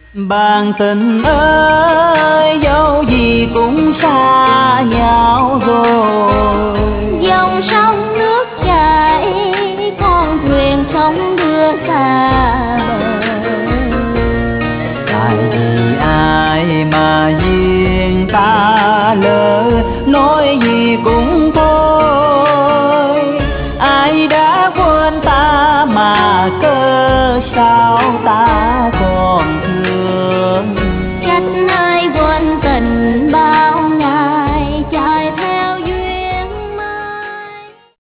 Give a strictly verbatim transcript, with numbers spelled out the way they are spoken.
Bạn tình ơi, dẫu gì cũng xa nhau rồi. Dòng sông nước chảy, con thuyền không đưa xa bờ. Tại vì ai mà duyên ta lỡ